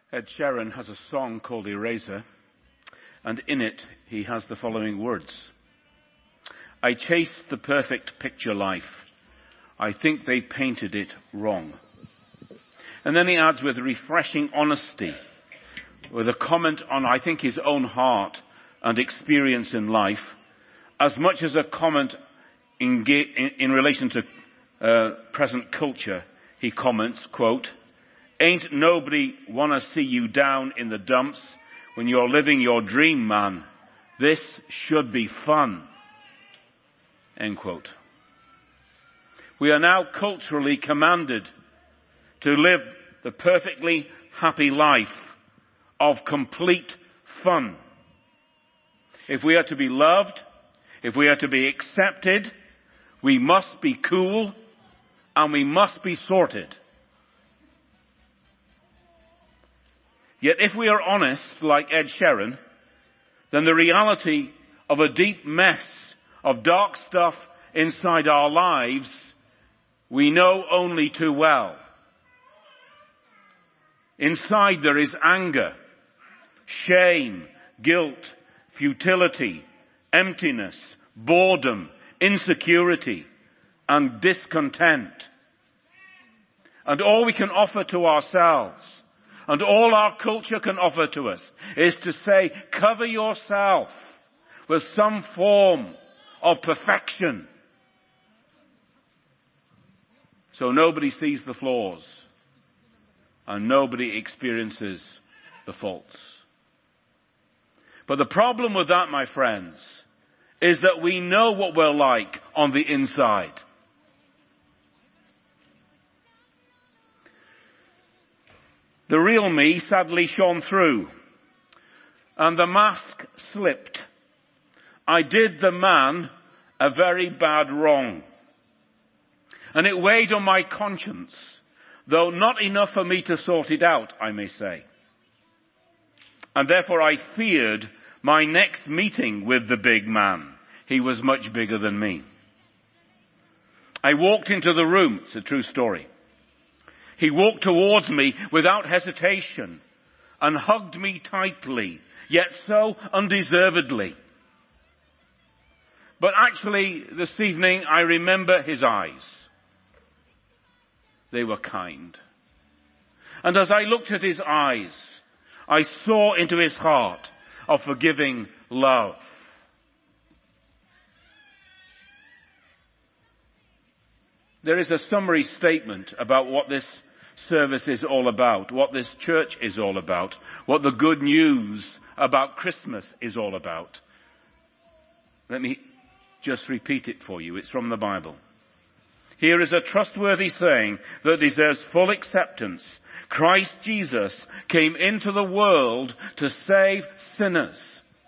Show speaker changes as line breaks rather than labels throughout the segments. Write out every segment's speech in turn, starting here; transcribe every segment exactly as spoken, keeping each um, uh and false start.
Ed Sheeran has a song called Eraser, and in it he has the following words. I chased the perfect picture life. I think they painted it wrong. And then he adds with refreshing honesty, with a comment on, I think, his own heart and experience in life, as much as a comment in, in, in relation to uh, present culture. He comments, quote, ain't nobody wanna see you down in the dumps when you're living your dream, man. This should be fun. End quote. We are now culturally commanded to live the perfectly happy life of complete fun. If we are to be loved, if we are to be accepted, we must be cool and we must be sorted. Yet if we are honest, like Ed Sheeran, then the reality of a deep mess of dark stuff inside our lives we know only too well. Inside there is anger, shame, guilt, futility, emptiness, boredom, insecurity, and discontent. And all we can offer to ourselves, and all our culture can offer to us, is to say, cover yourself with some form of perfection, so nobody sees the flaws and nobody experiences the faults. But the problem with that, my friends, is that we know what we're like on the inside. The real me sadly shone through, and the mask slipped. I did the man a very bad wrong. And it weighed on my conscience, though not enough for me to sort it out, I may say. And therefore I feared my next meeting with the big man. He was much bigger than me. I walked into the room. It's a true story. He walked towards me without hesitation and hugged me tightly, yet so undeservedly. But actually, this evening, I remember his eyes. They were kind. And as I looked at his eyes, I saw into his heart of forgiving love. There is a summary statement about what this service is all about, what this church is all about, what the good news about Christmas is all about. Let me just repeat it for you. It's from the Bible. Here is a trustworthy saying that deserves full acceptance. Christ Jesus came into the world to save sinners.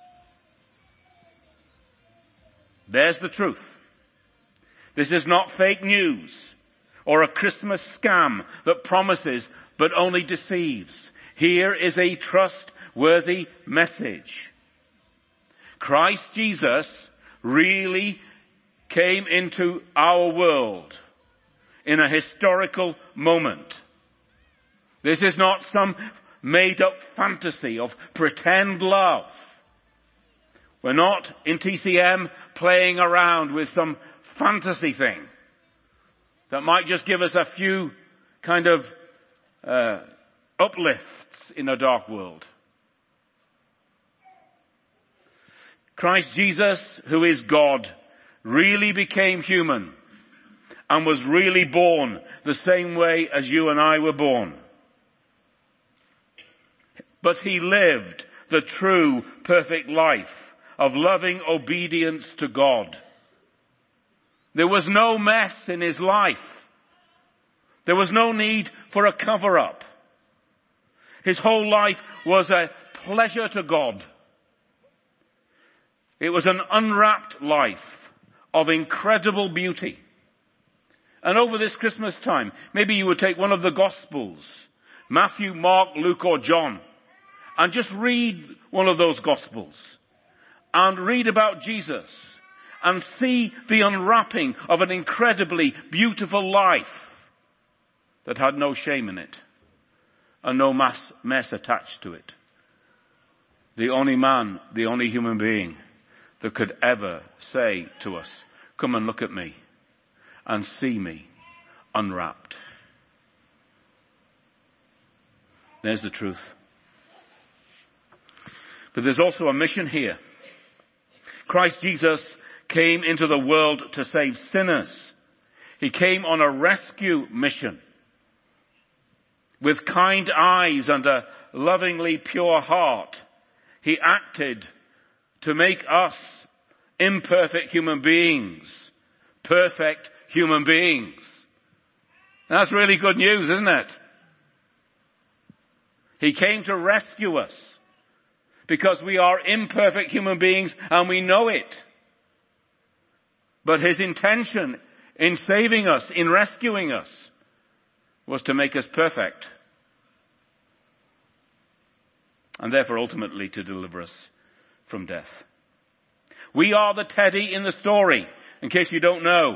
There's the truth. This is not fake news or a Christmas scam that promises but only deceives. Here is a trustworthy message. Christ Jesus really came into our world in a historical moment. This is not some made-up fantasy of pretend love. We're not in T C M playing around with some fantasy thing that might just give us a few kind of uh, uplifts in a dark world. Christ Jesus, who is God, really became human and was really born the same way as you and I were born. But he lived the true, perfect life of loving obedience to God. There was no mess in his life. There was no need for a cover-up. His whole life was a pleasure to God. It was an unwrapped life of incredible beauty. And over this Christmas time, maybe you would take one of the Gospels, Matthew, Mark, Luke, or John, and just read one of those Gospels and read about Jesus and see the unwrapping of an incredibly beautiful life that had no shame in it and no mass, mess attached to it. The only man, the only human being that could ever say to us, come and look at me and see me unwrapped. There's the truth. But there's also a mission here. Christ Jesus came into the world to save sinners. He came on a rescue mission. With kind eyes and a lovingly pure heart, he acted to make us imperfect human beings perfect human beings. That's really good news, isn't it? He came to rescue us because we are imperfect human beings and we know it. But his intention in saving us, in rescuing us, was to make us perfect. And therefore ultimately to deliver us from death. We are the Teddy in the story, in case you don't know.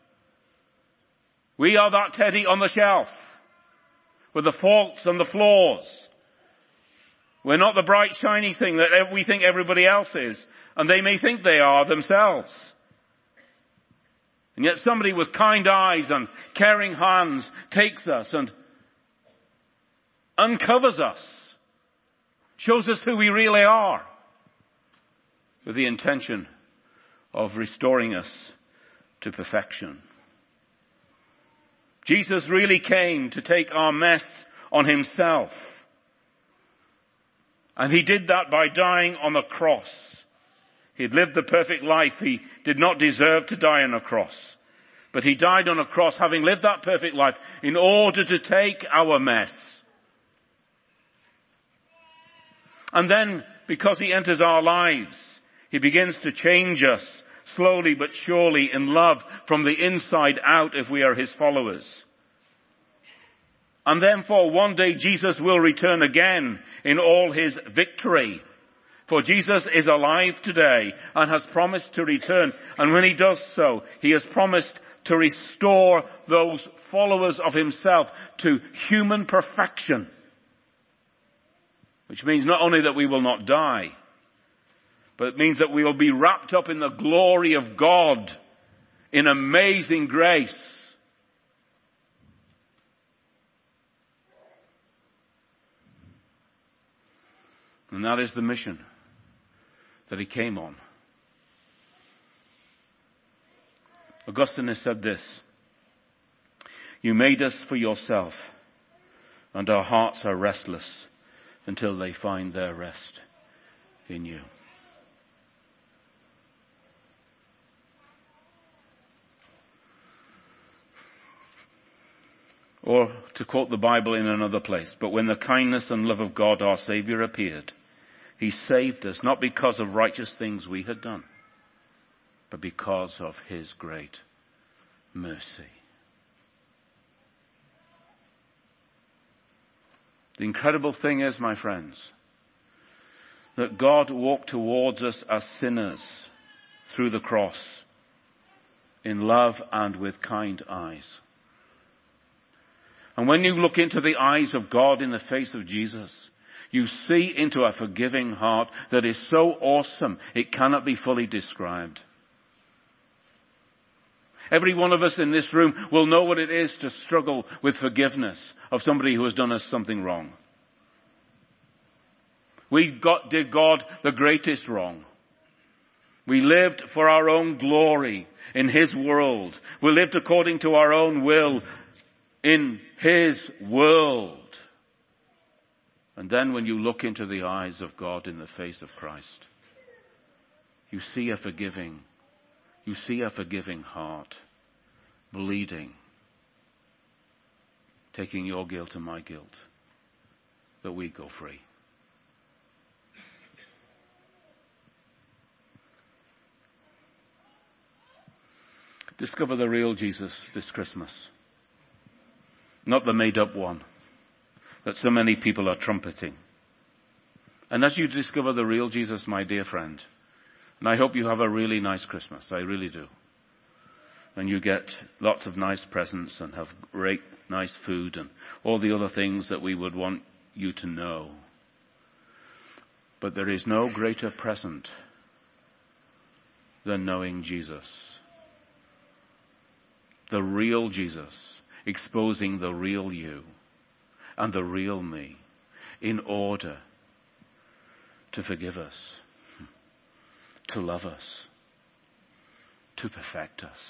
We are that Teddy on the shelf, with the faults and the flaws. We're not the bright shiny thing that we think everybody else is, and they may think they are themselves. And yet somebody with kind eyes and caring hands takes us and uncovers us, shows us who we really are, with the intention of restoring us to perfection. Jesus really came to take our mess on himself. And he did that by dying on the cross. He had lived the perfect life. He did not deserve to die on a cross. But he died on a cross, having lived that perfect life, in order to take our mess. And then, because he enters our lives, he begins to change us, slowly but surely, in love, from the inside out, if we are his followers. And then for one day Jesus will return again in all his victory. For Jesus is alive today and has promised to return. And when he does so, he has promised to restore those followers of himself to human perfection. Which means not only that we will not die, but it means that we will be wrapped up in the glory of God in amazing grace. And that is the mission that he came on. Augustine has said this: you made us for yourself, and our hearts are restless until they find their rest in you. Or to quote the Bible in another place, but when the kindness and love of God our Saviour appeared, he saved us not because of righteous things we had done, but because of his great mercy. The incredible thing is, my friends, that God walked towards us as sinners through the cross in love and with kind eyes. And when you look into the eyes of God in the face of Jesus, you see into a forgiving heart that is so awesome it cannot be fully described. Every one of us in this room will know what it is to struggle with forgiveness of somebody who has done us something wrong. We got, did God the greatest wrong. We lived for our own glory in his world. We lived according to our own will in his world. And then when you look into the eyes of God in the face of Christ, you see a forgiving, you see a forgiving heart, bleeding, taking your guilt and my guilt, that we go free. Discover the real Jesus this Christmas. Not the made-up one that so many people are trumpeting. And as you discover the real Jesus, my dear friend, and I hope you have a really nice Christmas, I really do. And you get lots of nice presents and have great, nice food and all the other things that we would want you to know. But there is no greater present than knowing Jesus. The real Jesus, exposing the real you and the real me in order to forgive us, to love us, to perfect us.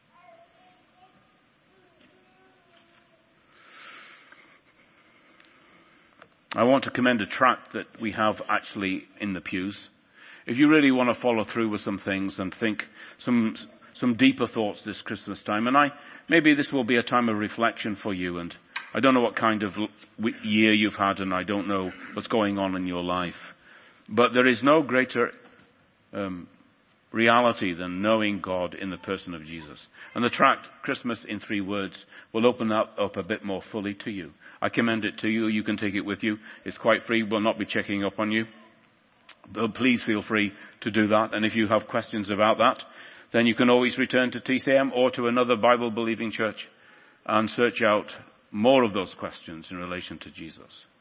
I want to commend a tract that we have actually in the pews. If you really want to follow through with some things and think some some deeper thoughts this Christmas time, and I maybe this will be a time of reflection for you, and I don't know what kind of year you've had, and I don't know what's going on in your life, but there is no greater um, reality than knowing God in the person of Jesus. And the tract, Christmas in Three Words, will open that up a bit more fully to you. I commend it to you. You can take it with you. It's quite free. We'll not be checking up on you. But please feel free to do that. And if you have questions about that, then you can always return to T C M or to another Bible-believing church and search out more of those questions in relation to Jesus.